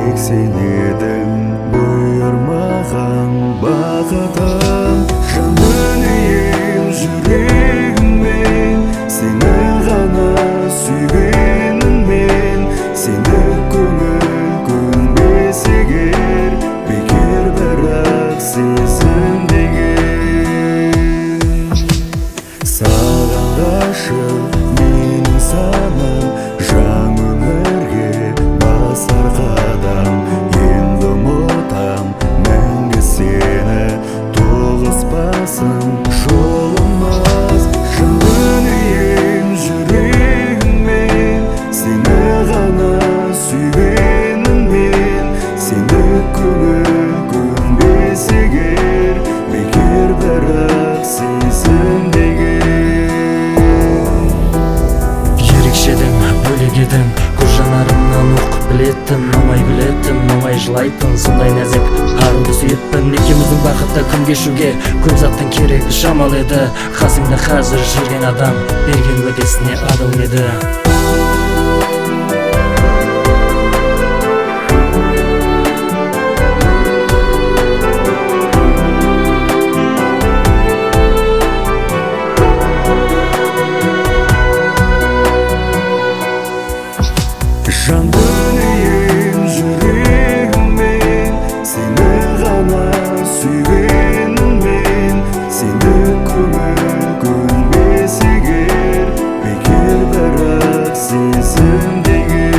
тек сен едің бұйырмаған бақытым. Жан дүнием жүрегіммен сені ғана сүйгеніммен, сені көңіл көнбес егер бекер бірақ сезімдеген. Саған ғашық менің санам, жаңа өмірге басар қадам. Енді ұмытам мәңгі сені, тоғыспасын жолымыз. Жан дүнием жүрегіммен сені ғана сүйгеніммен, сені көңіл көнбес егер бекер бірақ сезімдеген. Ерекшедің, бөлек едің, көз жанарымнан оқып білеттім. Намай білеттім, намай жылайтын, сондай нәзік аруды сүйеттім. Екеуміздің бақытты күн кешуге көп заттың керегі шамал еді. Қасыңда қазір жүрген адам берген уәдесіне адал еді. Жан дүнием жүрегіммен сені ғана сүйгеніммен, сені көңіл көнбес егер бекер бірақ сезімдеген.